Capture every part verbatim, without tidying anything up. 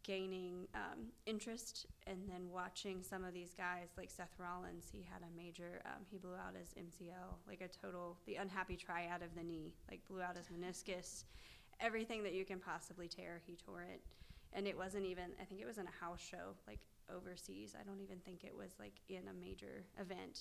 gaining um, interest, and then watching some of these guys like Seth Rollins. He had a major, um, he blew out his M C L, like a total, the unhappy triad of the knee, like blew out his meniscus, everything that you can possibly tear, he tore it. And it wasn't even, I think it was in a house show, like overseas. I don't even think it was like in a major event.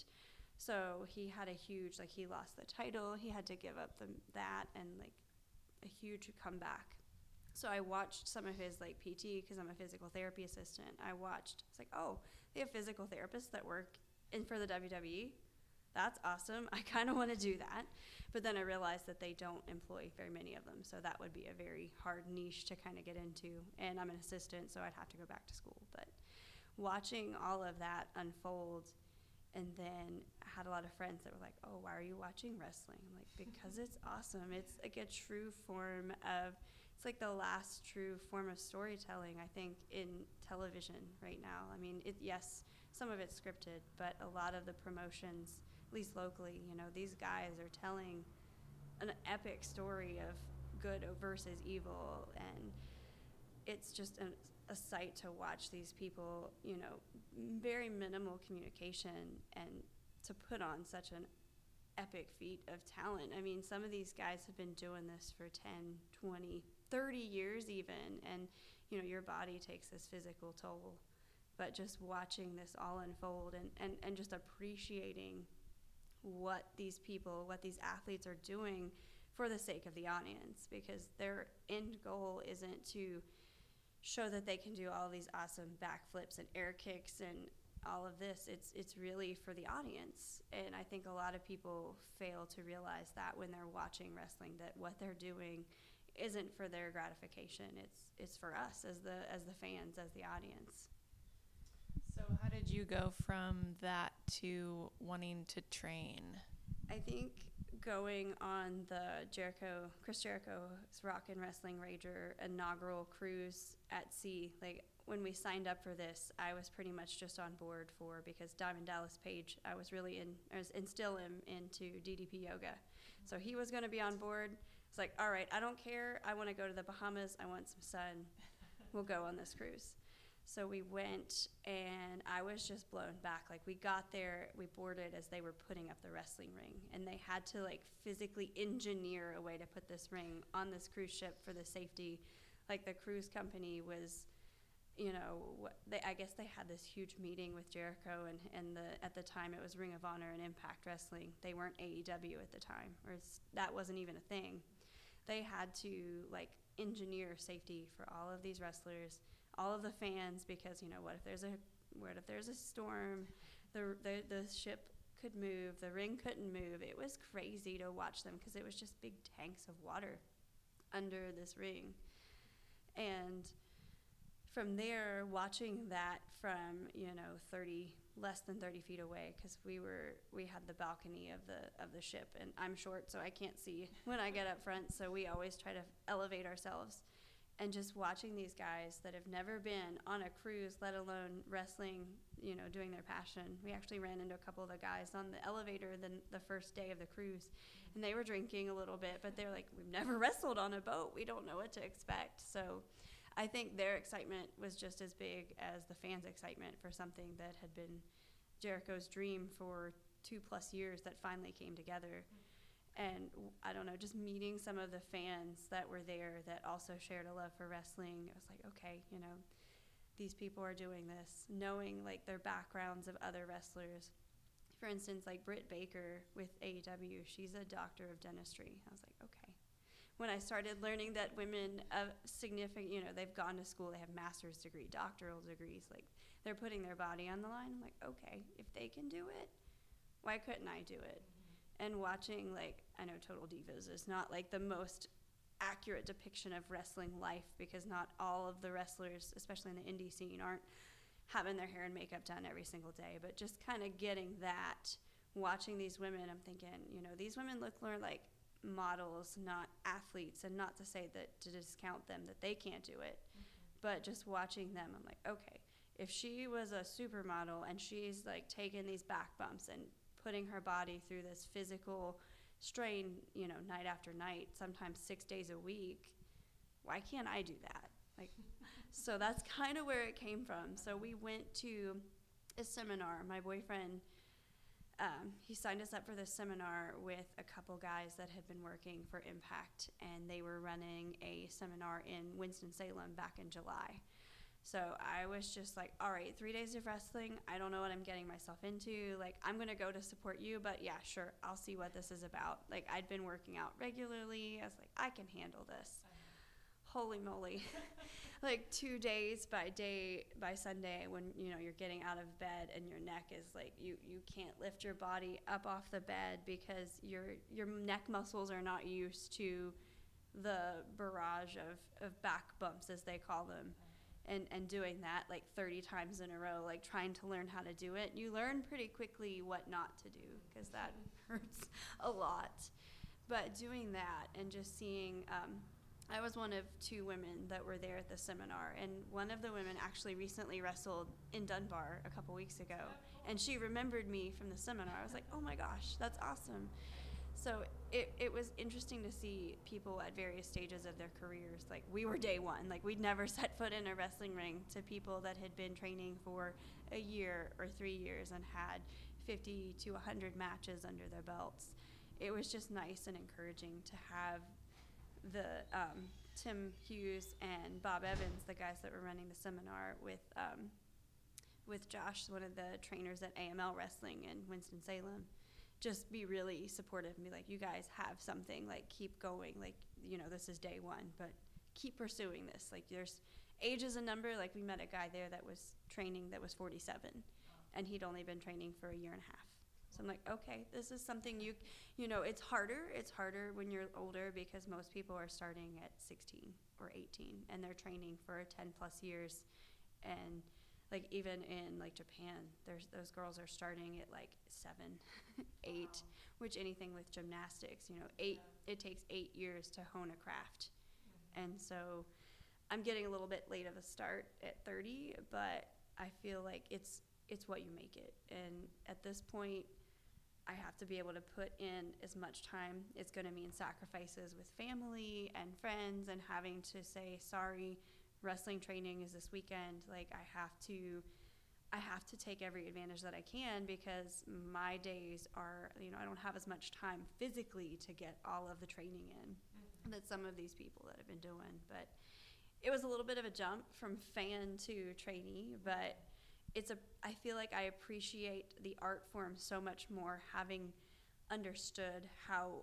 So he had a huge, like he lost the title, he had to give up the, that and like a huge comeback. So I watched some of his like P T because I'm a physical therapy assistant. I watched, it's like, oh, they have physical therapists that work in for the W W E. That's awesome. I kind of want to do that. But then I realized that they don't employ very many of them. So that would be a very hard niche to kind of get into. And I'm an assistant, so I'd have to go back to school. But watching all of that unfold, and then I had a lot of friends that were like, oh, why are you watching wrestling? I'm like, because it's awesome. It's like a true form of, it's like the last true form of storytelling, I think, in television right now. I mean, it, yes, some of it's scripted, but a lot of the promotions, at least locally, you know, these guys are telling an epic story of good versus evil, and it's just a, a sight to watch these people, you know, very minimal communication, and to put on such an epic feat of talent. I mean, some of these guys have been doing this for ten, twenty, thirty years even, and, you know, your body takes this physical toll. But just watching this all unfold, and, and, and just appreciating what these people, what these athletes are doing for the sake of the audience, because their end goal isn't to show that they can do all these awesome backflips and air kicks and all of this. It's it's really for the audience. And I think a lot of people fail to realize that when they're watching wrestling, that what they're doing isn't for their gratification. It's it's for us as the as the fans, as the audience. So how did you go from that to wanting to train? I think going on the Jericho, Chris Jericho's Rock and Wrestling Rager inaugural cruise at sea, like when we signed up for this, I was pretty much just on board for, because Diamond Dallas Page, I was really in, I was and still am into D D P yoga. So he was going to be on board. It's like, all right, I don't care. I want to go to the Bahamas. I want some sun. We'll go on this cruise. So we went, and I was just blown back. Like, we got there, we boarded as they were putting up the wrestling ring, and they had to, like, physically engineer a way to put this ring on this cruise ship for the safety. Like, the cruise company was, you know, they, I guess they had this huge meeting with Jericho, and, and the at the time it was Ring of Honor and Impact Wrestling. They weren't A E W at the time, or that wasn't even a thing. They had to, like, engineer safety for all of these wrestlers, all of the fans, because, you know, what if there's a what if there's a storm, the the, the ship could move, the ring couldn't move. It was crazy to watch them, because it was just big tanks of water under this ring. And from there, watching that from, you know, thirty, less than thirty feet away, because we were, we had the balcony of the of the ship, and I'm short, so I can't see when I get up front, so we always try to elevate ourselves. And just watching these guys that have never been on a cruise, let alone wrestling, you know, doing their passion. We actually ran into a couple of the guys on the elevator the, the first day of the cruise, and they were drinking a little bit, but they're like, we've never wrestled on a boat. We don't know what to expect. So I think their excitement was just as big as the fans' excitement for something that had been Jericho's dream for two plus years that finally came together. And I don't know, just meeting some of the fans that were there that also shared a love for wrestling, it was like, okay, you know, these people are doing this, knowing, like, their backgrounds of other wrestlers. For instance, like Britt Baker with A E W, she's a doctor of dentistry. I was like, okay. When I started learning that women of significant, you know, they've gone to school, they have master's degree, doctoral degrees, like, they're putting their body on the line. I'm like, okay, if they can do it, why couldn't I do it? And watching, like, I know Total Divas is not, like, the most accurate depiction of wrestling life, because not all of the wrestlers, especially in the indie scene, aren't having their hair and makeup done every single day. But just kind of getting that, watching these women, I'm thinking, you know, these women look more like models, not athletes, and not to say that to discount them, that they can't do it. Mm-hmm. But just watching them, I'm like, okay, if she was a supermodel and she's, like, taking these back bumps and putting her body through this physical strain, you know, night after night, sometimes six days a week, why can't I do that? Like, So that's kind of where it came from. So we went to a seminar. My boyfriend, um, he signed us up for this seminar with a couple guys that had been working for Impact, and they were running a seminar in Winston-Salem back in July. So I was just like, all right, three days of wrestling. I don't know what I'm getting myself into. Like, I'm going to go to support you, but yeah, sure, I'll see what this is about. Like, I'd been working out regularly. I was like, I can handle this. Holy moly. Like, two days by day, by Sunday, when, you know, you're getting out of bed and your neck is like, you, you can't lift your body up off the bed because your, your neck muscles are not used to the barrage of, of back bumps, as they call them. And, and doing that like thirty times in a row, like trying to learn how to do it, you learn pretty quickly what not to do because that hurts a lot. But doing that and just seeing, um, I was one of two women that were there at the seminar, and one of the women actually recently wrestled in Dunbar a couple weeks ago, and she remembered me from the seminar. I was like, oh my gosh, that's awesome. So it, it was interesting to see people at various stages of their careers. Like, we were day one. Like, we'd never set foot in a wrestling ring, to people that had been training for a year or three years and had fifty to one hundred matches under their belts. It was just nice and encouraging to have the um, Tim Hughes and Bob Evans, the guys that were running the seminar, with um, with Josh, one of the trainers at A M L Wrestling in Winston-Salem, just be really supportive and be like, you guys have something, like, keep going, like, you know, this is day one, but keep pursuing this. Like, there's age is a number. Like, we met a guy there that was training that was forty-seven, and he'd only been training for a year and a half. So I'm like, okay, this is something you, you know, it's harder. It's harder when you're older because most people are starting at sixteen or eighteen, and they're training for ten plus years. And like, even in like Japan, there's those girls are starting at like seven, eight, wow. Which anything with gymnastics, you know, eight, yeah. It takes eight years to hone a craft. Mm-hmm. And so I'm getting a little bit late of a start at thirty, but I feel like it's, it's what you make it. And at this point, I have to be able to put in as much time. It's going to mean sacrifices with family and friends, and having to say, sorry, wrestling training is this weekend. Like, I have to, I have to take every advantage that I can, because my days are, you know, I don't have as much time physically to get all of the training in mm-hmm. that some of these people that have been doing. But it was a little bit of a jump from fan to trainee, but it's a, I feel like I appreciate the art form so much more, having understood how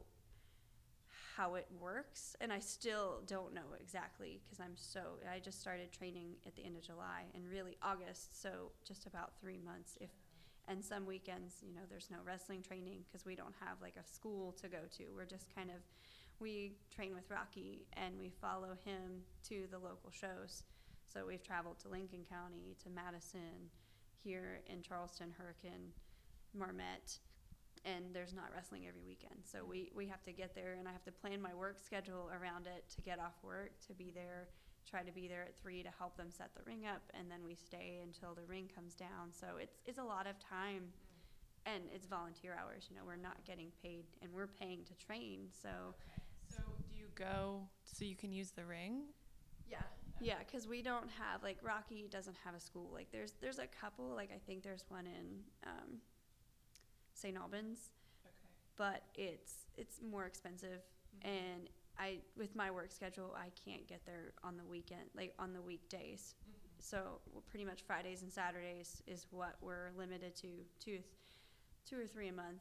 how it works. And I still don't know exactly, because I'm so, I just started training at the end of July, and really August, so just about three months. If and some weekends, you know, there's no wrestling training because we don't have like a school to go to. We're just kind of, we train with Rocky and we follow him to the local shows. So we've traveled to Lincoln County, to Madison, here in Charleston, Hurricane, Marmette, and there's not wrestling every weekend. So we, we have to get there, and I have to plan my work schedule around it to get off work, to be there, try to be there at three to help them set the ring up, and then we stay until the ring comes down. So it's, it's a lot of time, and it's volunteer hours. You know, we're not getting paid, and we're paying to train, so. Okay. So do you go so you can use the ring? Yeah. Yeah, because we don't have, like, Rocky doesn't have a school. Like, there's there's a couple, like, I think there's one in um, Saint Albans, okay. But it's it's more expensive, mm-hmm. and I with my work schedule, I can't get there on the weekend, like on the weekdays. Mm-hmm. So well, pretty much Fridays and Saturdays is what we're limited to, two, two or three a month.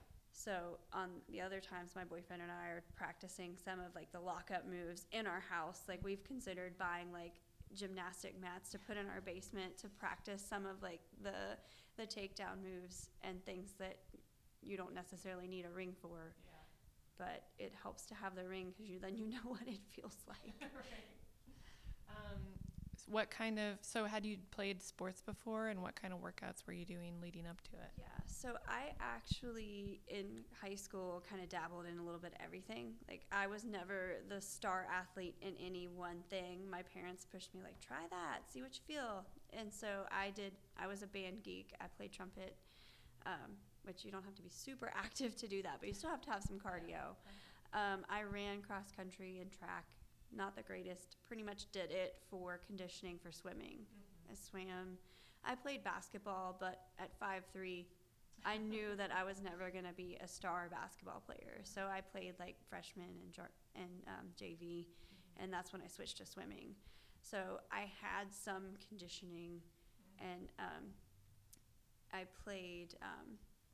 So on the other times, my boyfriend and I are practicing some of like the lockup moves in our house. Like, we've considered buying like gymnastic mats to put in our basement to practice some of like the the takedown moves and things that you don't necessarily need a ring for. Yeah. But it helps to have the ring, because you then you know what it feels like. Right. Um, what kind of, so had you played sports before, and what kind of workouts were you doing leading up to it? Yeah, so I actually in high school kind of dabbled in a little bit of everything. Like, I was never the star athlete in any one thing. My parents pushed me like, try that, see what you feel. And so I did, I was a band geek. I played trumpet, um, which you don't have to be super active to do that, but you still have to have some cardio. Um, I ran cross country and track not the greatest. Pretty much did it for conditioning for swimming. Mm-hmm. I swam. I played basketball, but at five three, I knew that I was never going to be a star basketball player. So I played like freshman and, jar- and um, J V, Mm-hmm. and that's when I switched to swimming. So I had some conditioning, Mm-hmm. and um, I played um,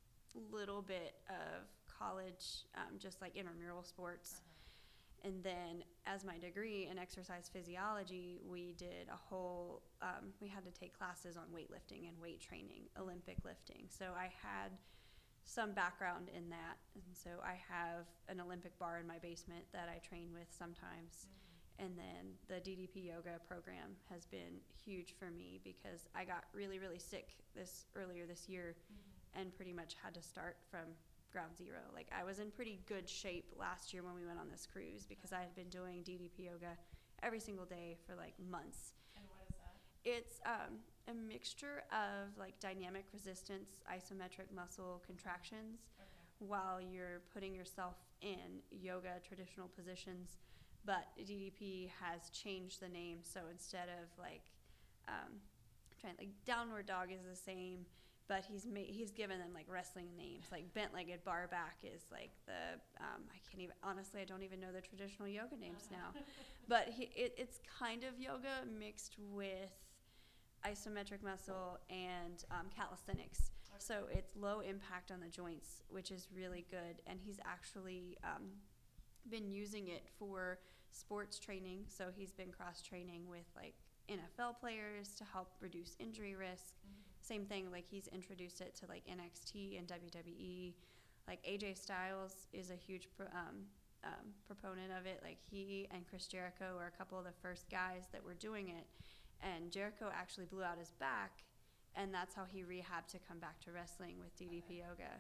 a little bit of college, um, just like intramural sports. Uh-huh. And then as my degree in exercise physiology, we did a whole, um, we had to take classes on weightlifting and weight training, Olympic lifting. So I had some background in that. And so I have an Olympic bar in my basement that I train with sometimes. Mm-hmm. And then the D D P yoga program has been huge for me because I got really, really sick this earlier this year, Mm-hmm. and pretty much had to start from ground zero. Like I was in pretty good shape last year when we went on this cruise because I had been doing D D P yoga every single day for like months. And what is that? It's um, a mixture of like dynamic resistance, isometric muscle contractions, Okay. while you're putting yourself in yoga traditional positions. But D D P has changed the name, so instead of like um, trying like downward dog is the same, but he's made he's given them like wrestling names. Like bent-legged bar back is like the um, I can't even honestly I don't even know the traditional yoga names Uh-huh. now, but he, it, it's kind of yoga mixed with isometric muscle and um, calisthenics. Okay. So it's low impact on the joints, which is really good. And he's actually um, been using it for sports training. So he's been cross training with like N F L players to help reduce injury risk. Mm-hmm. Same thing, like he's introduced it to like N X T and W W E. Like A J Styles is a huge pro, um, um, proponent of it. Like he and Chris Jericho are a couple of the first guys that were doing it. And Jericho actually blew out his back, and that's how he rehabbed to come back to wrestling with D D P Okay. yoga.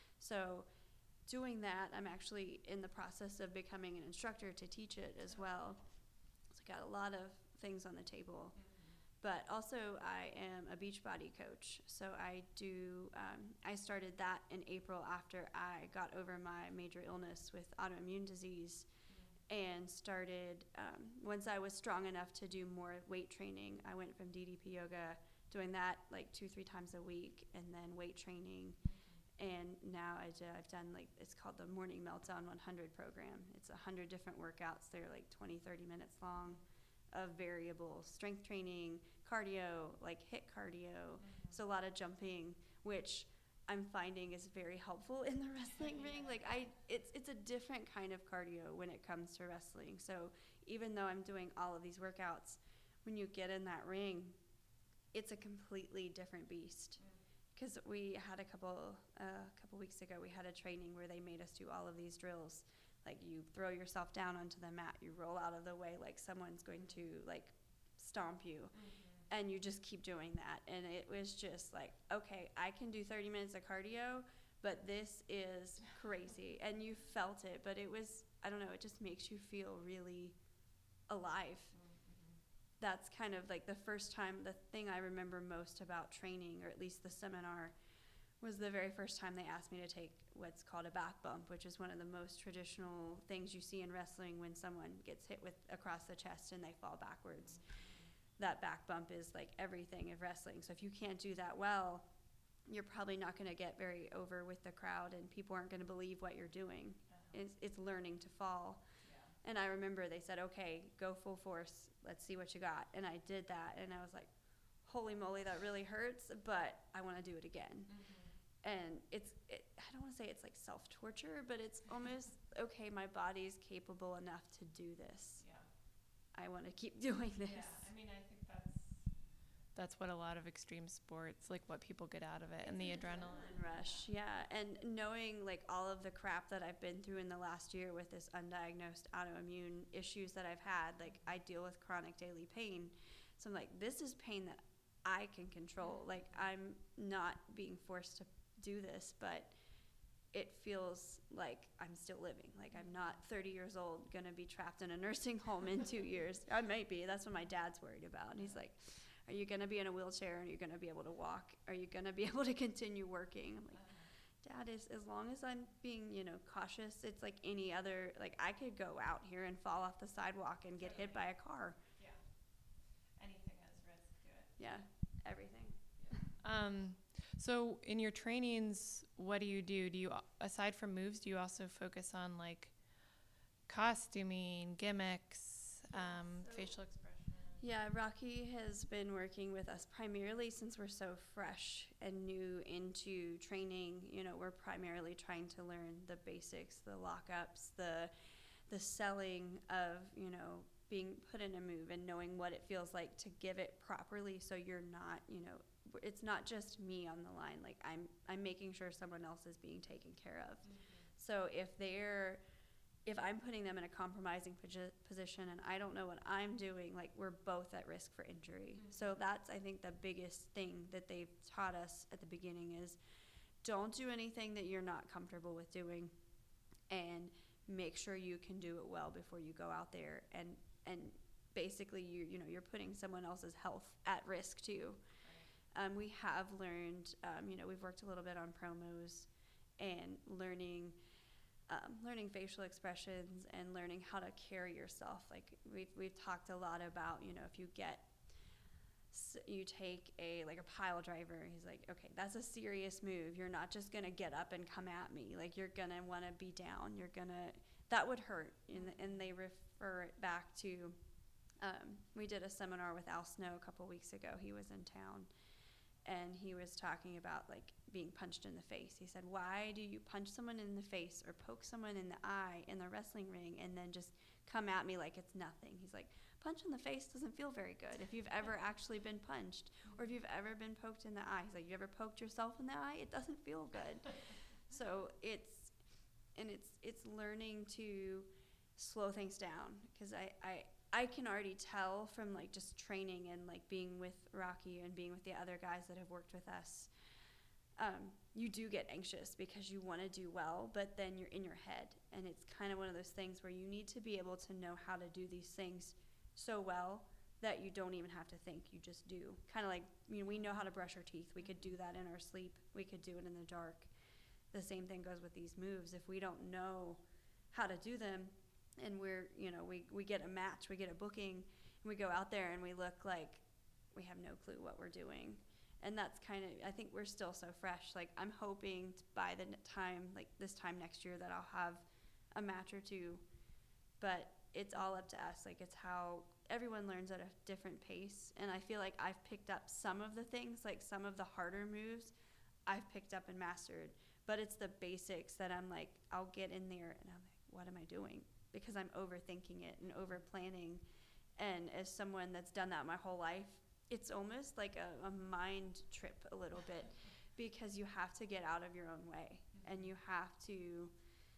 So doing that, I'm actually in the process of becoming an instructor to teach it as well. So I got a lot of things on the table. Mm-hmm. But also I am a Beachbody coach. So I do, um, I started that in April after I got over my major illness with autoimmune disease, and started, um, once I was strong enough to do more weight training, I went from D D P yoga, doing that like two, three times a week, and then weight training. And now I do, I've done like, it's called the Morning Meltdown one hundred program. It's one hundred different workouts. They're like twenty, thirty minutes long of variable strength training, cardio, like HIIT cardio. Mm-hmm. So a lot of jumping, which I'm finding is very helpful in the wrestling ring. Like I, it's it's a different kind of cardio when it comes to wrestling. So even though I'm doing all of these workouts, when you get in that ring, it's a completely different beast. Because we had a couple a uh, couple weeks ago, we had a training where they made us do all of these drills. Like you throw yourself down onto the mat, you roll out of the way like someone's going to like stomp you. Mm-hmm. And you just keep doing that. And it was just like, okay, I can do thirty minutes of cardio, but this is crazy. And you felt it, but it was, I don't know, it just makes you feel really alive. Mm-hmm. That's kind of like the first time, the thing I remember most about training, or at least the seminar, was the very first time they asked me to take what's called a back bump, which is one of the most traditional things you see in wrestling when someone gets hit with across the chest and they fall backwards. That back bump is like everything of wrestling. So if you can't do that well, you're probably not going to get very over with the crowd, and people aren't going to believe what you're doing. Uh-huh. It's, it's learning to fall. Yeah. And I remember they said, okay, go full force. Let's see what you got. And I did that, and I was like, holy moly, that really hurts, but I want to do it again. Mm-hmm. And it's, it, I don't want to say it's like self-torture, but it's almost, okay, my body's capable enough to do this. Yeah. I want to keep doing this. Yeah, I mean, I think that's that's what a lot of extreme sports, like what people get out of it, and the adrenaline. Adrenaline rush, yeah. And knowing like all of the crap that I've been through in the last year with this undiagnosed autoimmune issues that I've had, like I deal with chronic daily pain. So I'm like, this is pain that I can control. Like I'm not being forced to do this, but it feels like I'm still living. Like I'm not thirty years old, gonna be trapped in a nursing home in two years. I might be. That's what my dad's worried about. And he's like, are you gonna be in a wheelchair and you're gonna be able to walk? Are you gonna be able to continue working? I'm like, Dad, is as long as I'm being, you know, cautious, it's like any other, like I could go out here and fall off the sidewalk and get hit by a car. Yeah. Anything has risk to it. Yeah, everything. Um, so in your trainings, what do you do? Do you, aside from moves, do you also focus on like costuming, gimmicks, um, so- facial expression? Yeah, Rocky has been working with us primarily since we're so fresh and new into training. You know, we're primarily trying to learn the basics, the lockups, the the selling of, you know, being put in a move and knowing what it feels like to give it properly, so you're not, you know, it's not just me on the line. Like I'm I'm making sure someone else is being taken care of. Mm-hmm. So if they're if I'm putting them in a compromising posi- position and I don't know what I'm doing, like we're both at risk for injury. Mm-hmm. So that's, I think, the biggest thing that they've taught us at the beginning is don't do anything that you're not comfortable with doing, and make sure you can do it well before you go out there. And and basically, you you know, you're putting someone else's health at risk too. Right. Um, we have learned, um, you know, we've worked a little bit on promos and learning. Um, learning facial expressions and learning how to carry yourself. Like we've we've talked a lot about, you know, if you get you take a like a pile driver, he's like, okay, that's a serious move. You're not just gonna get up and come at me. Like you're gonna want to be down. You're gonna that would hurt. And and they refer it back to. Um, we did a seminar with Al Snow a couple weeks ago. He was in town. And he was talking about like being punched in the face. He said, why do you punch someone in the face or poke someone in the eye in the wrestling ring and then just come at me like it's nothing? He's like, punch in the face doesn't feel very good if you've ever actually been punched or if you've ever been poked in the eye. He's like, you ever poked yourself in the eye? It doesn't feel good. So it's, and it's, it's learning to slow things down, because I, I, I can already tell from like just training and like being with Rocky and being with the other guys that have worked with us, um, you do get anxious because you want to do well, but then you're in your head, and it's kind of one of those things where you need to be able to know how to do these things so well that you don't even have to think, you just do. Kind of like, you know, we know how to brush our teeth. We could do that in our sleep. We could do it in the dark. The same thing goes with these moves. If we don't know how to do them, and we're, you know, we, we get a match, we get a booking, and we go out there and we look like we have no clue what we're doing. And that's kind of, I think we're still so fresh. Like, I'm hoping t- by the time, like this time next year, that I'll have a match or two. But it's all up to us. Like, it's how everyone learns at a different pace. And I feel like I've picked up some of the things, like some of the harder moves, I've picked up and mastered. But it's the basics that I'm like, I'll get in there and I'm like, what am I doing? Because I'm overthinking it and over planning. And as someone that's done that my whole life, it's almost like a, a mind trip a little bit, because you have to get out of your own way, mm-hmm. and you have to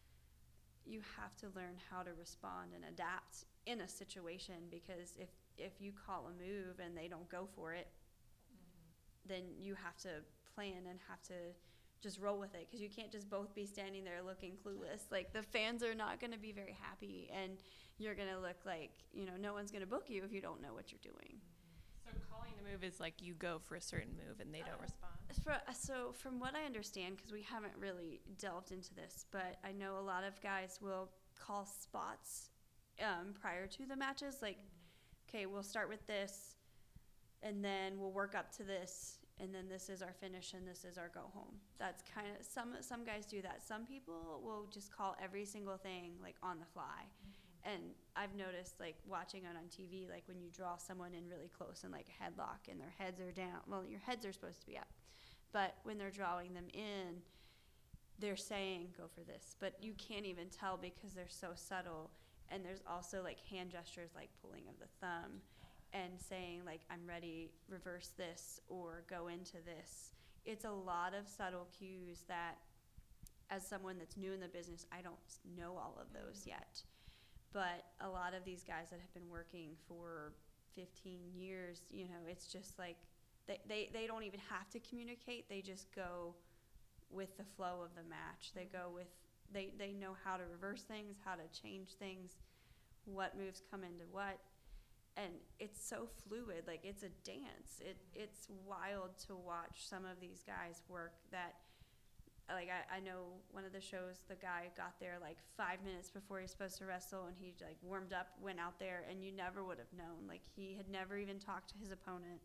you have to learn how to respond and adapt in a situation, because if if you call a move and they don't go for it, mm-hmm. then you have to plan and have to just roll with it, because you can't just both be standing there looking clueless. Like, the fans are not going to be very happy, and you're going to look like, you know, no one's going to book you if you don't know what you're doing. So calling the move is like you go for a certain move and they don't uh, respond? For, uh, so from what I understand, because we haven't really delved into this, but I know a lot of guys will call spots um, prior to the matches. Like, okay, mm-hmm. we'll start with this, and then we'll work up to this, and then this is our finish, and this is our go home. That's kind of, some some guys do that. Some people will just call every single thing like on the fly. Mm-hmm. And I've noticed, like, watching it on T V, like when you draw someone in really close in like a headlock and their heads are down, well, your heads are supposed to be up, but when they're drawing them in, they're saying go for this, but you can't even tell because they're so subtle. And there's also like hand gestures, like pulling of the thumb and saying like, I'm ready, reverse this, or go into this. It's a lot of subtle cues that, as someone that's new in the business, I don't know all of those yet. But a lot of these guys that have been working for fifteen years, you know, it's just like they, they, they don't even have to communicate. They just go with the flow of the match. They go with, they, they know how to reverse things, how to change things, what moves come into what. And it's so fluid, like it's a dance. It It's wild to watch some of these guys work that like I, I know one of the shows, the guy got there like five minutes before he was supposed to wrestle, and he like warmed up, went out there, and you never would have known. Like he had never even talked to his opponent.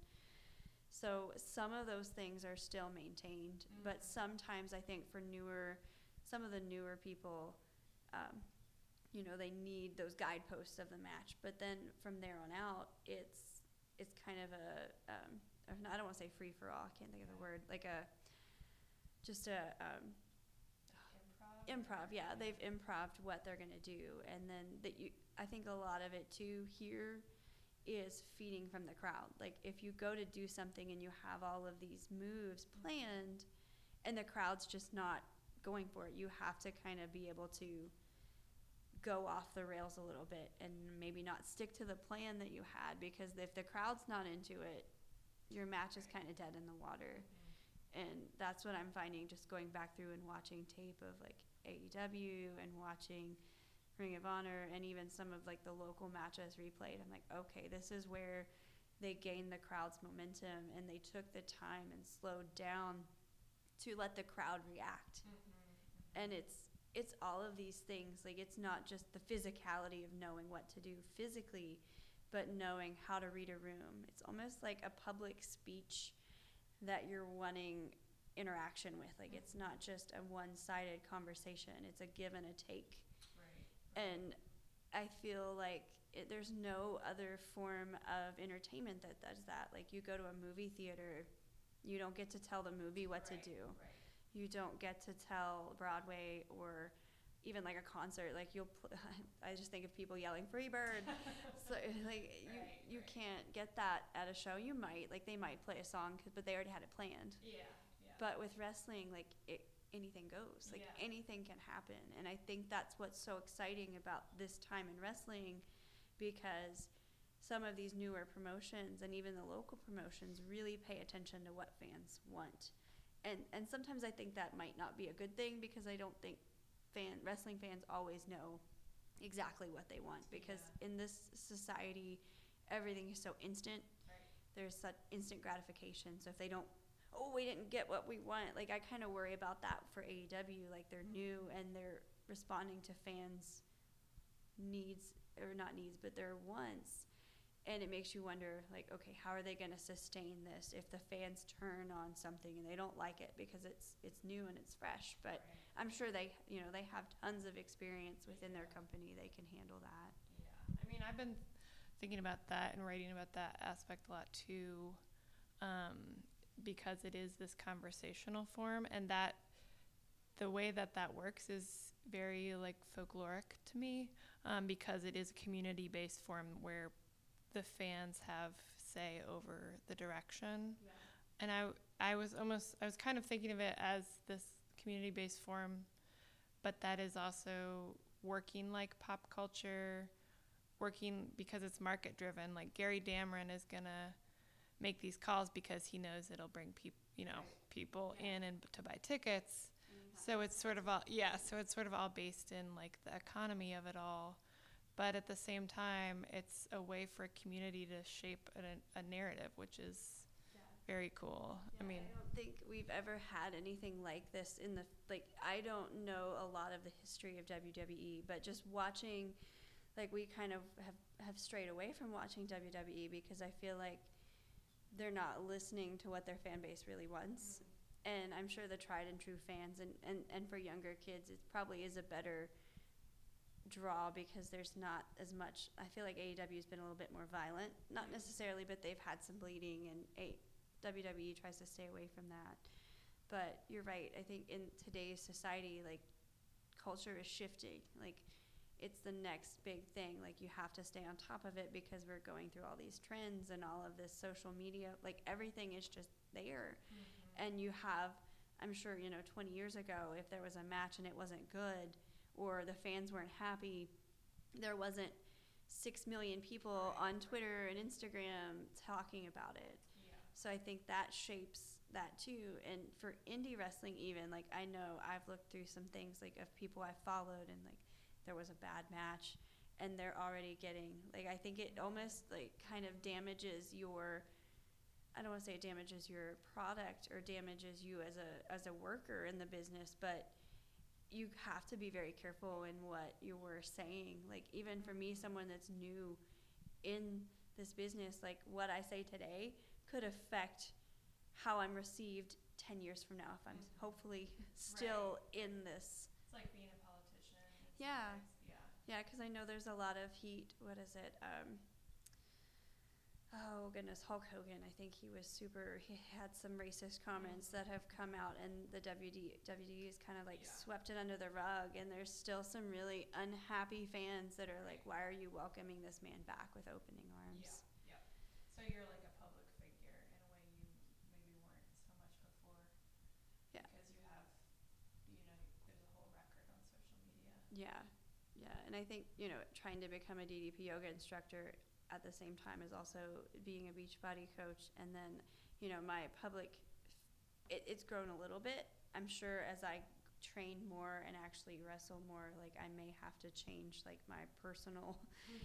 So some of those things are still maintained, mm-hmm. but sometimes I think for newer, some of the newer people, um, you know, they need those guideposts of the match. But then from there on out, it's it's kind of a um, I don't want to say free for all. I can't think of the word. Like a just a um, improv. Improv, yeah. They've improved what they're gonna do, and then that you. I think a lot of it too here is feeding from the crowd. Like if you go to do something and you have all of these moves planned, and the crowd's just not going for it, you have to kind of be able to go off the rails a little bit and maybe not stick to the plan that you had, because if the crowd's not into it, your match is kind of dead in the water. Mm-hmm. And that's what I'm finding just going back through and watching tape of like A E W and watching Ring of Honor and even some of like the local matches replayed. I'm like, okay, this is where they gained the crowd's momentum and they took the time and slowed down to let the crowd react. Mm-hmm. And it's it's all of these things. Like it's not just the physicality of knowing what to do physically, but knowing how to read a room. It's almost like a public speech that you're wanting interaction with. Like mm-hmm. it's not just a one-sided conversation. It's a give and a take. Right. And I feel like it, there's no other form of entertainment that does that. Like you go to a movie theater, you don't get to tell the movie what right. to do. Right. You don't get to tell Broadway or even like a concert. Like you'll, pl- I just think of people yelling "Free Bird." So like you right, you right. can't get that at a show. You might like they might play a song, but they already had it planned. Yeah, yeah. But with wrestling, like it, anything goes. Like yeah. anything can happen, and I think that's what's so exciting about this time in wrestling, because some of these newer promotions and even the local promotions really pay attention to what fans want. And and sometimes I think that might not be a good thing, because I don't think fan wrestling fans always know exactly what they want, because yeah. in this society everything is so instant. Right. There's such instant gratification. So if they don't, oh, we didn't get what we want, like I kind of worry about that for A E W. Like they're new and they're responding to fans' needs, or not needs, but their wants. And it makes you wonder, like, okay, how are they going to sustain this if the fans turn on something and they don't like it because it's it's new and it's fresh? But right. I'm sure they, you know, they have tons of experience within their company. They can handle that. Yeah. I mean, I've been thinking about that and writing about that aspect a lot too, um, because it is this conversational form, and that the way that that works is very like folkloric to me, um, because it is a community-based form where the fans have say over the direction. Yeah. And I, I was almost, I was kind of thinking of it as this community-based form, but that is also working like pop culture, working because it's market-driven. Like Gary Dameron is going to make these calls because he knows it'll bring people, you know, right. people yeah. in and to buy tickets. Mm-hmm. So it's sort of all, yeah, so it's sort of all based in like the economy of it all. But at the same time, it's a way for a community to shape a, a narrative, which is yeah. very cool. Yeah, I mean, I don't think we've ever had anything like this in the, like, I don't know a lot of the history of W W E, but just watching, like, we kind of have, have strayed away from watching W W E because I feel like they're not listening to what their fan base really wants. Mm-hmm. And I'm sure the tried and true fans, and, and, and for younger kids, it probably is a better draw because there's not as much. I feel like A E W has been a little bit more violent, not necessarily, but they've had some bleeding, and a, W W E tries to stay away from that. But you're right. I think in today's society, like, culture is shifting. Like, it's the next big thing. Like, you have to stay on top of it because we're going through all these trends and all of this social media. Like, everything is just there. Mm-hmm. And you have, I'm sure, you know, twenty years ago, if there was a match and it wasn't good, or the fans weren't happy, there wasn't six million people right. on Twitter and Instagram talking about it. Yeah. So I think that shapes that too. And for indie wrestling even, like, I know I've looked through some things, like, of people I followed, and, like, there was a bad match, and they're already getting, like, I think it almost, like, kind of damages your I don't want to say it damages your product or damages you as a as a worker in the business, but you have to be very careful in what you were saying. Like, even for me, someone that's new in this business, like what I say today could affect how I'm received ten years from now if I'm Mhm. hopefully still Right. in this. It's like being a politician. in some Yeah. ways. Yeah. Yeah, because I know there's a lot of heat. What is it? Um, oh goodness, Hulk Hogan. I think he was super. He had some racist comments that have come out, and the W D W D has kind of like Yeah. swept it under the rug. And there's still some really unhappy fans that are like, "Why are you welcoming this man back with opening arms?" Yeah. Yeah. So you're like a public figure in a way you maybe weren't so much before. Yeah. Because you have, you know, there's a whole record on social media. Yeah, yeah, and I think, you know, trying to become a D D P yoga instructor at the same time is also being a Beachbody coach, and then, you know, my public, it, it's grown a little bit. I'm sure as I train more and actually wrestle more, like I may have to change like my personal.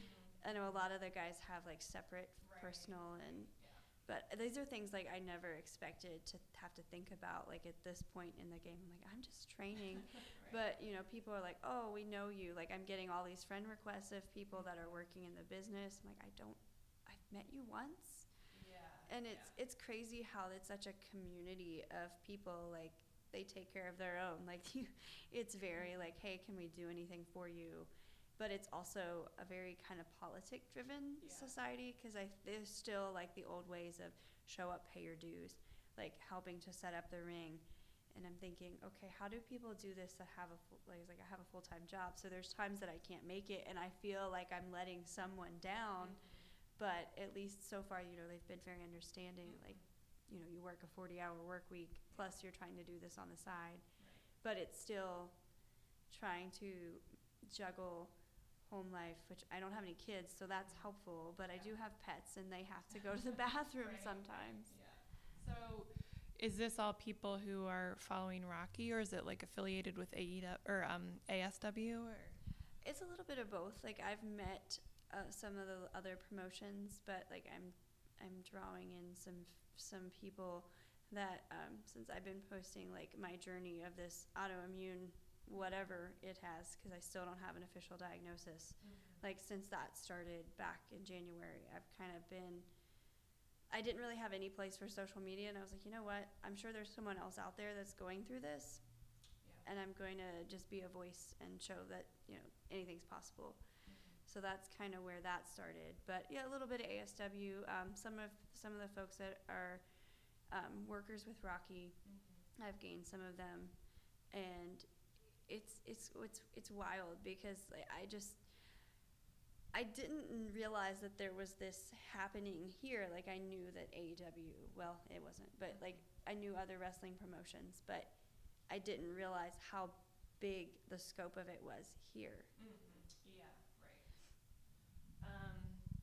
I know a lot of the guys have like separate Right. personal and. Yeah. But these are things like I never expected to have to think about. Like at this point in the game, I'm like, I'm just training. Right. But, you know, people are like, oh, we know you. Like, I'm getting all these friend requests of people that are working in the business. I'm like, I don't, I've met you once. Yeah. And it's yeah. it's crazy how it's such a community of people. Like, they take care of their own. Like, you, it's very like, hey, can we do anything for you? But it's also a very kind of politic-driven Yeah. society, because I there's still like the old ways of show up, pay your dues, like helping to set up the ring. And I'm thinking, okay, how do people do this that have a full, like, like I have a full-time job? So there's times that I can't make it, and I feel like I'm letting someone down. Mhm. But at least so far, you know, they've been very understanding. Mhm. Like, you know, you work a forty-hour work week, plus you're trying to do this on the side. Right. But it's still trying to juggle home life, which I don't have any kids, so that's helpful. But I Yeah. do have pets, and they have to go to the bathroom Right, sometimes. Right. Yeah. So, is this all people who are following Rocky, or is it like affiliated with A E W or um, A S W? Or It's a little bit of both. Like, I've met uh, some of the other promotions, but like I'm I'm drawing in some some people that um, since I've been posting like my journey of this autoimmune whatever it has, because I still don't have an official diagnosis. mm-hmm. Like, since that started back in January, I've kind of been, I didn't really have any place for social media, and I was like, you know what, I'm sure there's someone else out there that's going through this, Yeah. and I'm going to just be a voice and show that, you know, anything's possible. Mhm. So that's kind of where that started. But yeah, a little bit of A S W. Um, some of some of the folks that are um, workers with Rocky, Mhm. I've gained some of them, and it's it's it's it's wild, because like, I just I didn't realize that there was this happening here. Like, I knew that A E W, well, it wasn't, but like I knew other wrestling promotions, but I didn't realize how big the scope of it was here. Mm-hmm. Yeah, right. Um,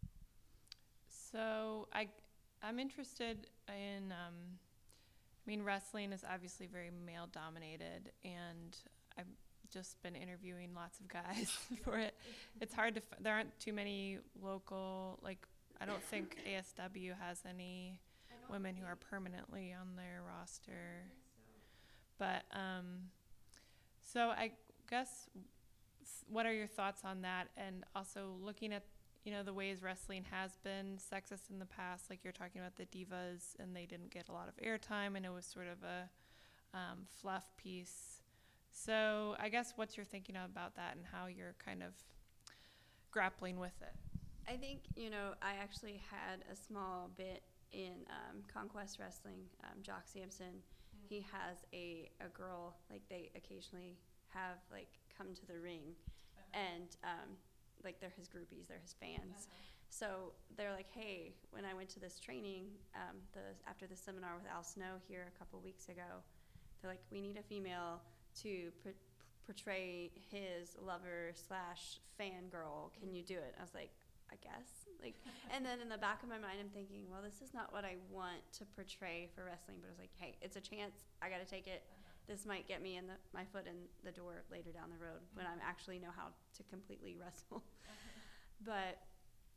so I, I'm interested in, um, I mean, wrestling is obviously very male dominated, and I've just been interviewing lots of guys for it. It's hard to, f- there aren't too many local, like, I don't think A S W has any women who are permanently on their roster. But, um, so I guess, s- what are your thoughts on that? And also looking at, you know, the ways wrestling has been sexist in the past, like you're talking about the divas, and they didn't get a lot of airtime, and it was sort of a um, fluff piece. So I guess what's your thinking about that, and how you're kind of grappling with it? I think, you know, I actually had a small bit in um, Conquest Wrestling. Um, Jock Sampson, he has a, a girl, like they occasionally have like come to the ring, Uh-huh. and um, like they're his groupies, they're his fans. Uh-huh. So they're like, hey, when I went to this training, um, the after the seminar with Al Snow here a couple weeks ago, they're like, we need a female to pr- portray his lover slash fangirl. Can you do it? I was like, I guess. Like, and then in the back of my mind, I'm thinking, well, this is not what I want to portray for wrestling. But I was like, hey, it's a chance. I got to take it. Uh-huh. This might get me in the, my foot in the door later down the road when I actually know how to completely wrestle. Uh-huh. But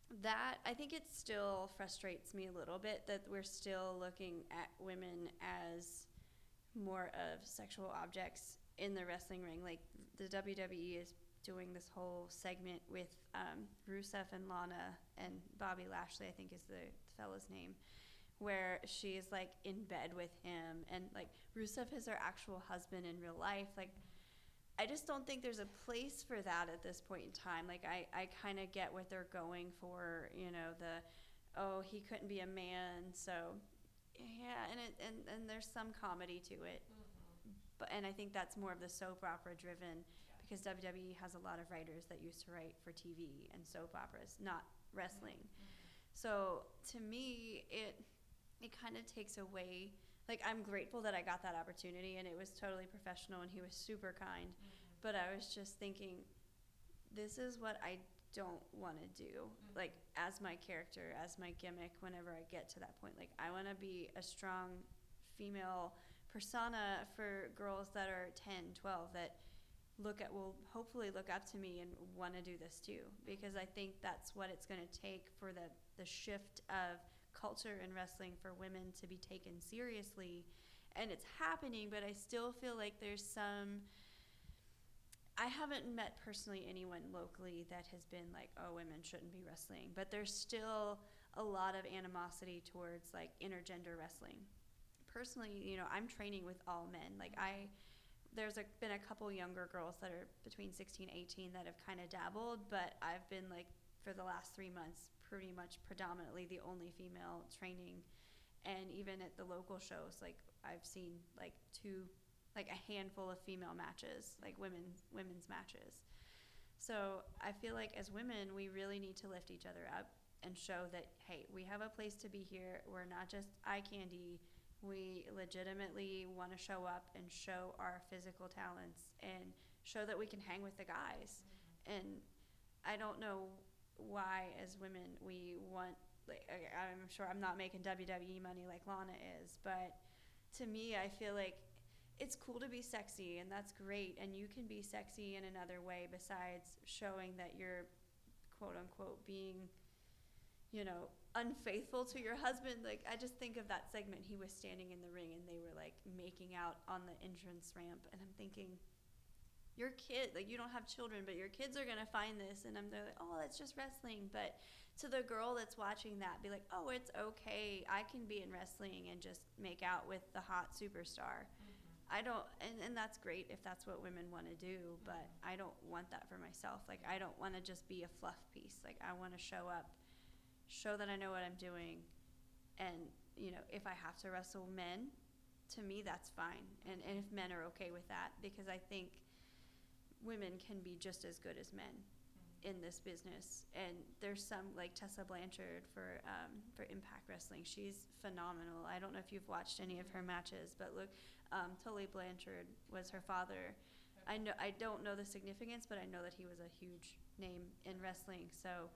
that, I think it still frustrates me a little bit that we're still looking at women as more of sexual objects in the wrestling ring. Like the W W E is doing this whole segment with um, Rusev and Lana and Bobby Lashley, I think is the fella's name, where she's like in bed with him, and like Rusev is her actual husband in real life. Like, I just don't think there's a place for that at this point in time. Like, I, I kind of get what they're going for, you know, the, oh, he couldn't be a man, so, yeah, and it, and, and there's some comedy to it. Mm-hmm. But, and I think that's more of the soap opera driven, yeah. Because W W E has a lot of writers that used to write for T V and soap operas, not wrestling. Mm-hmm. So, to me, it, it kind of takes away. Like, I'm grateful that I got that opportunity, and it was totally professional, and he was super kind. Mm-hmm. But I was just thinking, this is what I don't want to do. Mm-hmm. Like, as my character, as my gimmick, whenever I get to that point. Like, I want to be a strong female persona for girls that are ten, twelve, that look at, will hopefully look up to me and want to do this too. Because I think that's what it's going to take for the, the shift of culture in wrestling for women to be taken seriously. And it's happening, but I still feel like there's some, I haven't met personally anyone locally that has been like, oh, women shouldn't be wrestling, but there's still a lot of animosity towards like intergender wrestling. Personally, you know, I'm training with all men. Like, I there's a, been a couple younger girls that are between sixteen, eighteen that have kind of dabbled, but I've been like, for the last three months, pretty much predominantly the only female training. And even at the local shows, like, I've seen like two, like a handful of female matches, like women, women's matches. So I feel like as women, we really need to lift each other up and show that, hey, we have a place to be here. We're not just eye candy. We legitimately want to show up and show our physical talents and show that we can hang with the guys. Mm-hmm. And I don't know why as women we want, like, I'm sure I'm not making W W E money like Lana is, but to me I feel like it's cool to be sexy, and that's great, and you can be sexy in another way besides showing that you're quote unquote being, you know, unfaithful to your husband. Like, I just think of that segment, he was standing in the ring and they were like making out on the entrance ramp, and I'm thinking, your kid, like, you don't have children, but your kids are going to find this. And I'm like, oh, that's just wrestling. But to the girl that's watching that, be like, oh, it's okay. I can be in wrestling and just make out with the hot superstar. Mm-hmm. I don't, and, and that's great if that's what women want to do, but mm-hmm. I don't want that for myself. Like, I don't want to just be a fluff piece. Like, I want to show up, show that I know what I'm doing. And, you know, if I have to wrestle men, to me, that's fine. And, and if men are okay with that, because I think women can be just as good as men mm-hmm. in this business. And there's some, like Tessa Blanchard for um, for Impact Wrestling. She's phenomenal. I don't know if you've watched any of her matches, but look, um, Tully Blanchard was her father. Okay. I know I don't know the significance, but I know that he was a huge name in wrestling. So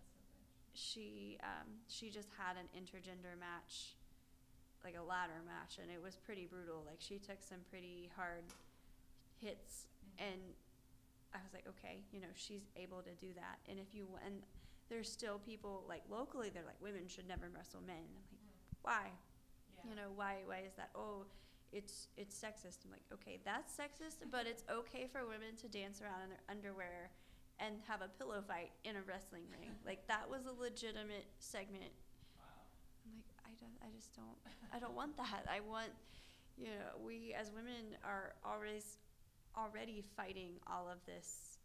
she um, she just had an intergender match, like a ladder match, and it was pretty brutal. Like, she took some pretty hard hits, mm-hmm. and I was like, okay, you know, she's able to do that. And if you, and there's still people, like, locally, they're like, women should never wrestle men. And I'm like, mm. why? Yeah. You know, why, why is that? Oh, it's, it's sexist. I'm like, okay, that's sexist, but it's okay for women to dance around in their underwear and have a pillow fight in a wrestling ring. Like, that was a legitimate segment. Wow. I'm like, I don't, I just don't, I don't want that. I want, you know, we as women are always already fighting all of this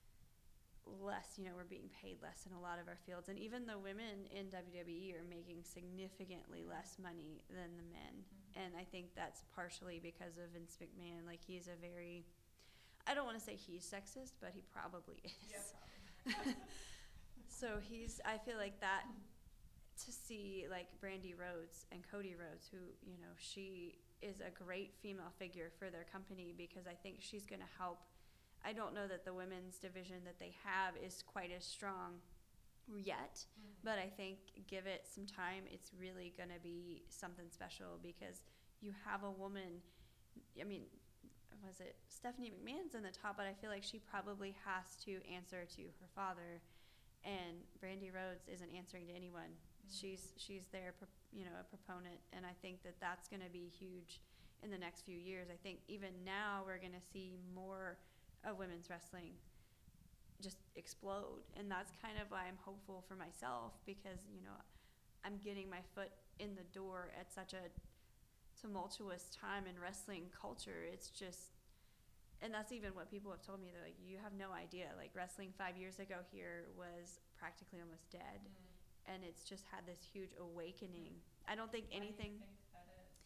less, you know, we're being paid less in a lot of our fields. And even the women in W W E are making significantly less money than the men. Mm-hmm. And I think that's partially because of Vince McMahon. Like, he's a very, I don't want to say he's sexist, but he probably is. Yeah, probably. So he's, I feel like that, to see like Brandy Rhodes and Cody Rhodes, who, you know, she is a great female figure for their company, because I think she's going to help. I don't know that the women's division that they have is quite as strong yet, mm-hmm. but I think give it some time, it's really going to be something special, because you have a woman, I mean, was it Stephanie McMahon's in the top, but I feel like she probably has to answer to her father. and Brandy Rhodes isn't answering to anyone. Mm-hmm. She's she's their, you know, a proponent, and I think that that's going to be huge in the next few years. I think even now we're going to see more of women's wrestling just explode, and that's kind of why I'm hopeful for myself, because, you know, I'm getting my foot in the door at such a tumultuous time in wrestling culture. It's just, and that's even what people have told me. They're like, you have no idea. Like, wrestling five years ago here was practically almost dead, mm. and it's just had this huge awakening. I don't think Why anything. Do you think that is?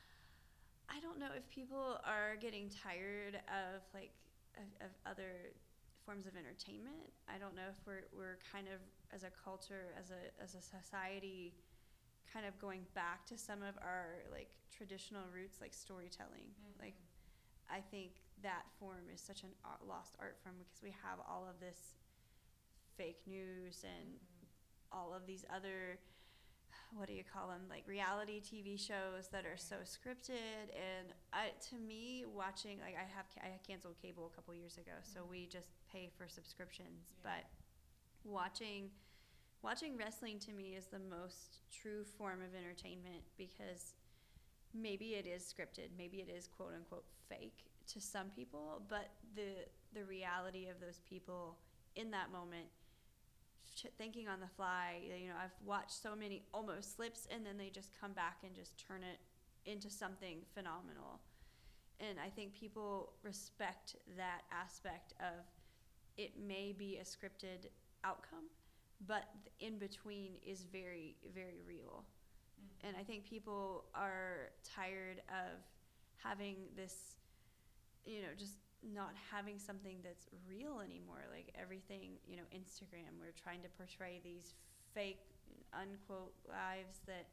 I don't know if people are getting tired of like of, of other forms of entertainment. I don't know if we're we're kind of, as a culture, as a as a society, kind of going back to some of our like traditional roots, like storytelling. Mm-hmm. Like, I think that form is such an art, lost art form, because we have all of this fake news and mm-hmm. all of these other, what do you call them, like reality T V shows that are so scripted. And I, to me, watching, like, I have I canceled cable a couple years ago, mm-hmm. so we just pay for subscriptions. Yeah. But watching watching wrestling, to me, is the most true form of entertainment, because maybe it is scripted, maybe it is quote unquote fake to some people, but the the reality of those people in that moment, thinking on the fly, you know, I've watched so many almost slips, and then they just come back and just turn it into something phenomenal. And I think people respect that aspect of, it may be a scripted outcome, but the in between is very, very real. Mm-hmm. And I think people are tired of having this, you know, just not having something that's real anymore. Like, everything, you know, Instagram, we're trying to portray these fake, unquote, lives that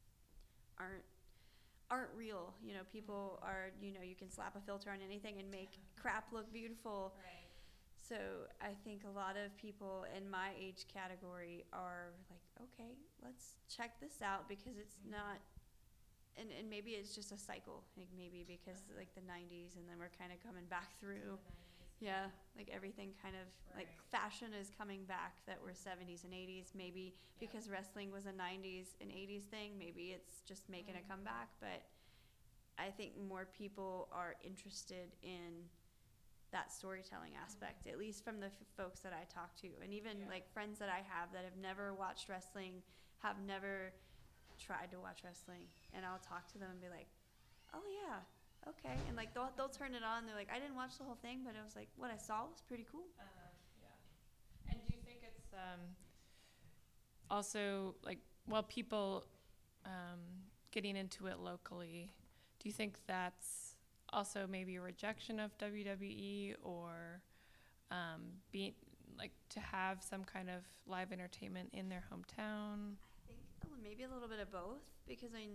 aren't aren't real. You know, people are, you know, you can slap a filter on anything and make crap look beautiful. Right. So I think a lot of people in my age category are like, okay, let's check this out, because it's mm-hmm. not, and, and maybe it's just a cycle, like maybe because like the nineties, and then we're kind of coming back through. Yeah, like everything kind of, right. like fashion is coming back that were seventies and eighties, maybe yeah. because wrestling was a nineties and eighties thing, maybe it's just making mm-hmm. a comeback. But I think more people are interested in that storytelling aspect, mm-hmm. at least from the f- folks that I talk to, and even yeah. like friends that I have that have never watched wrestling, have never tried to watch wrestling, and I'll talk to them and be like, oh yeah, okay, and like they'll, they'll turn it on, they're like, I didn't watch the whole thing, but it was like, what I saw was pretty cool. Uh-huh. Yeah. And do you think it's um also, like, well, people um getting into it locally, do you think that's also maybe a rejection of W W E, or um being like to have some kind of live entertainment in their hometown? Maybe a little bit of both, because I,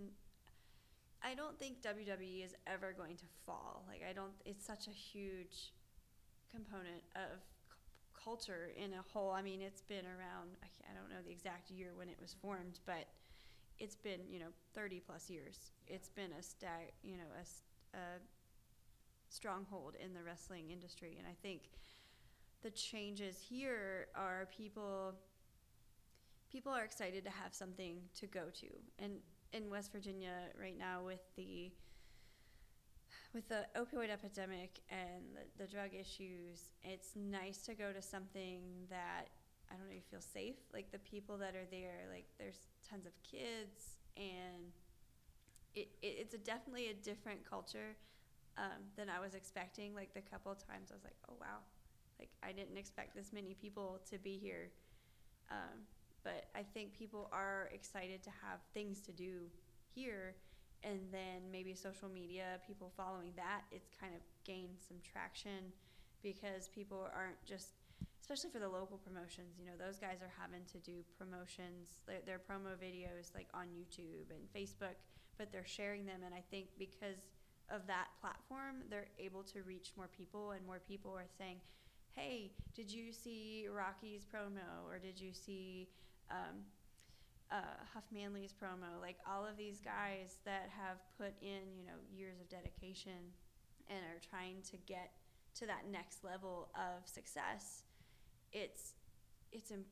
I don't think W W E is ever going to fall. Like, I don't, it's such a huge component of c- culture in a whole. I mean, it's been around, I, I don't know the exact year when it was formed, but it's been, you know, thirty plus years. Yeah. It's been a stag, you know, a, a stronghold in the wrestling industry. And I think the changes here are people... People are excited to have something to go to, and in West Virginia right now, with the with the opioid epidemic and the, the drug issues, it's nice to go to something that, I don't know, you feel safe. Like, the people that are there, like, there's tons of kids, and it, it it's a definitely a different culture um, than I was expecting. Like, the couple of times I was like, oh wow, like, I didn't expect this many people to be here. Um, But I think people are excited to have things to do here, and then maybe social media, people following that, it's kind of gained some traction, because people aren't just, especially for the local promotions, you know, those guys are having to do promotions, their, their promo videos, like on YouTube and Facebook, but they're sharing them. And I think because of that platform, they're able to reach more people, and more people are saying, hey, did you see Rocky's promo, or did you see Um, uh, Huff Manley's promo? Like, all of these guys that have put in, you know, years of dedication and are trying to get to that next level of success. It's it's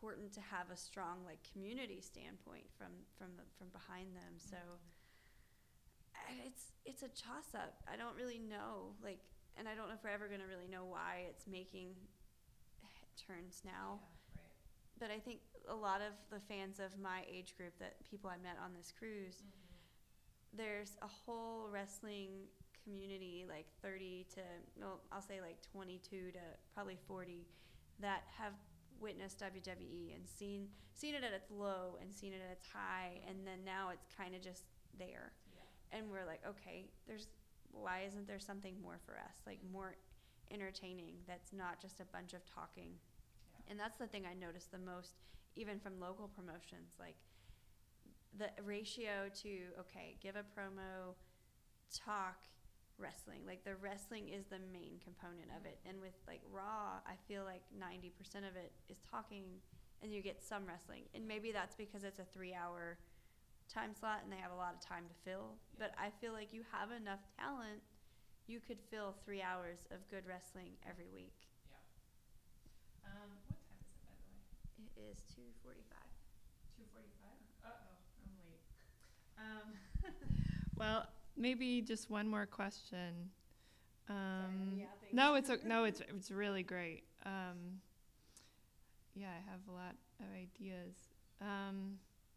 important to have a strong like community standpoint from from the, from behind them. So I- it's it's a toss up. I don't really know, like, and I don't know if we're ever going to really know why it's making turns now. Yeah, right. But I think a lot of the fans of my age group, that people I met on this cruise, there's a whole wrestling community, like thirty to, no, I'll say like twenty-two to probably forty, that have witnessed W W E and seen seen it at its low and seen it at its high, and then now it's kind of just there. Yeah. And we're like, okay, there's why isn't there something more for us, like more entertaining, that's not just a bunch of talking. Yeah. And that's the thing I noticed the most, even from local promotions, like the ratio to, okay, give a promo, talk, wrestling. Like the wrestling is the main component of it. And with like Raw, I feel like ninety percent of it is talking, and you get some wrestling. And maybe that's because it's a three hour time slot and they have a lot of time to fill. Yeah. But I feel like you have enough talent, you could fill three hours of good wrestling every week. Yeah. Um, what time is it, by the way? It is two forty-five. two forty-five? Uh-oh, I'm late. Um, well, maybe just one more question. Um, Sorry, yeah, thanks. no, it's o- no, it's it's really great. Um, yeah, I have a lot of ideas. Um,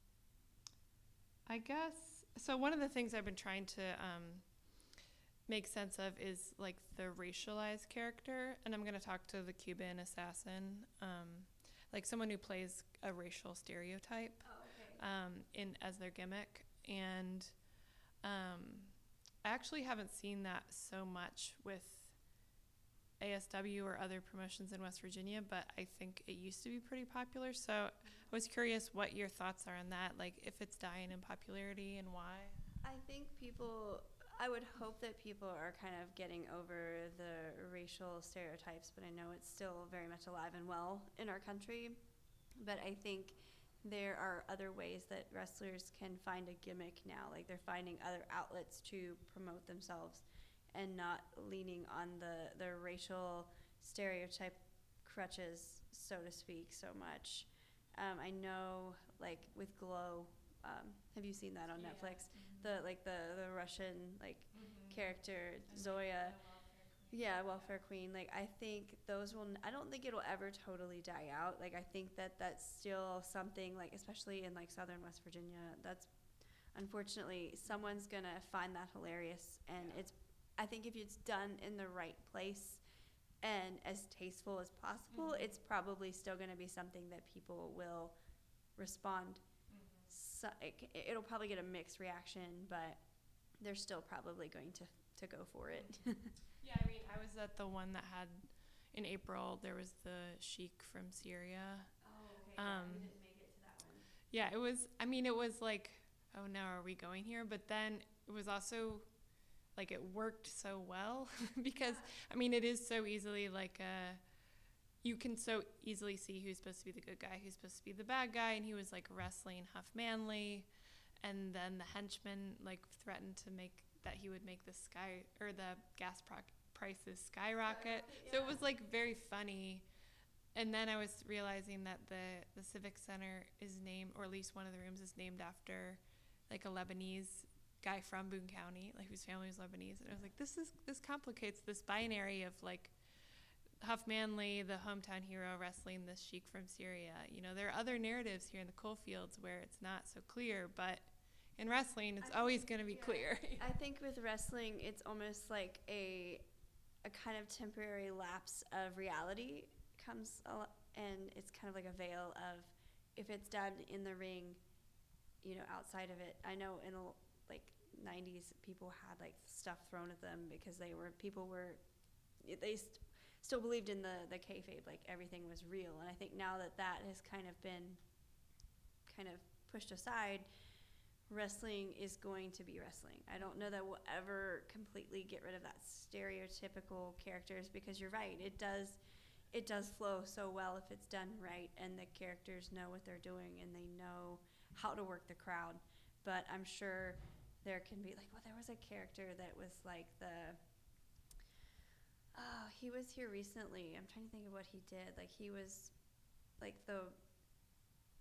I guess so. One of the things I've been trying to um, make sense of is like the racialized character, and I'm going to talk to the Cuban assassin, um, like someone who plays a racial stereotype Oh, okay. um, in as their gimmick, and um, I actually haven't seen that so much with A S W or other promotions in West Virginia, but I think it used to be pretty popular. So I was curious what your thoughts are on that, like if it's dying in popularity and why. I think people, I would hope that people are kind of getting over the racial stereotypes, but I know it's still very much alive and well in our country. But I think there are other ways that wrestlers can find a gimmick now. Like they're finding other outlets to promote themselves and not leaning on the, the racial stereotype crutches, so to speak, so much. Um, I know, like with Glow, um, have you seen that on Yeah. Netflix? Mm-hmm. The like the the Russian like Mm-hmm. character And Zoya. the welfare queen. Yeah, welfare queen. Like I think those will. I don't think it'll ever totally die out. Like I think that that's still something. Like especially in like southern West Virginia, that's unfortunately someone's gonna find that hilarious. And Yeah. it's. I think if it's done in the right place and as tasteful as possible, Mhm. it's probably still gonna be something that people will respond. Mhm. So it, c- it'll probably get a mixed reaction, but they're still probably going to to go for it. Yeah, I mean, I was at the one that had, in April, there was the Sheik from Syria. Oh, okay. Um, we didn't make it to that one. Yeah, it was, I mean, it was like, oh, now are we going here? But then it was also, like, it worked so well because, I mean, it is so easily like a, you can so easily see who's supposed to be the good guy, who's supposed to be the bad guy, and he was, like, wrestling Huff Manley, and then the henchman, like, threatened to make, that he would make the sky, or the gas pro- prices skyrocket. So it was, like, very funny. And then I was realizing that the, the Civic Center is named, or at least one of the rooms is named after, like, a Lebanese guy from Boone County, like, whose family was Lebanese. And I was like, this is, this complicates this binary of, like, Huff Manley, the hometown hero, wrestling this Sheik from Syria. You know, there are other narratives here in the coal fields where it's not so clear, but in wrestling, it's I always think- going to be yeah. clear. I think with wrestling, it's almost like a a kind of temporary lapse of reality comes, a lo- and it's kind of like a veil of if it's done in the ring, you know, outside of it. I know in a, like nineties, people had like stuff thrown at them because they were people were they st- still believed in the the kayfabe, like everything was real. And I think now that that has kind of been kind of pushed aside, wrestling is going to be wrestling. I don't know that we'll ever completely get rid of that stereotypical characters, because you're right, it does it does flow so well if it's done right and the characters know what they're doing and they know how to work the crowd. But I'm sure there can be like, well, there was a character that was like the oh, he was here recently. I'm trying to think of what he did. Like he was like the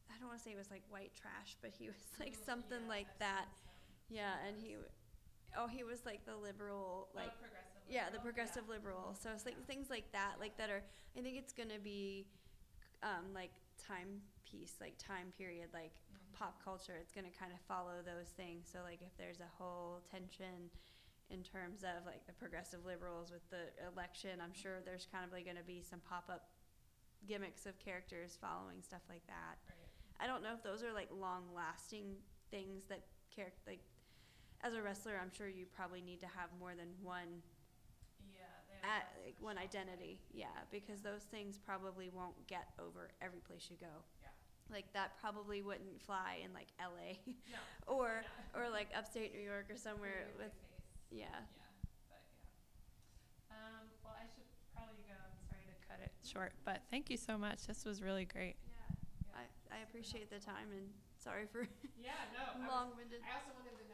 I don't want to say it was like white trash, but he was like Mhm, something yeah, like I've that. seen some- Yeah, some and of he, those. oh, he was like the liberal, Oh, like, progressive yeah, the liberal? progressive Yeah. liberal. So it's like Yeah. things like that, like Yeah. that are. I think it's gonna be, um, like timepiece, like time period, like p- Mhm. pop culture. It's gonna kind of follow those things. So like if there's a whole tension in terms of like the progressive liberals with the election, I'm sure there's kind of like gonna be some pop up gimmicks of characters following stuff like that. Right. I don't know if those are like long lasting things that character like as a wrestler, I'm sure you probably need to have more than one Yeah, they have at lots of like one shelf identity. life. Yeah, because those things probably won't get over every place you go. Yeah. Like that probably wouldn't fly in like L A No. or not. or like upstate New York or somewhere Your with big face. yeah. Yeah, but yeah. Um, well, I should probably go. I'm sorry to cut it short, but thank you so much. This was really great. Yeah. Yeah, I, I super appreciate the helpful. time and sorry for Yeah, no. I was- long winded. I also wanted to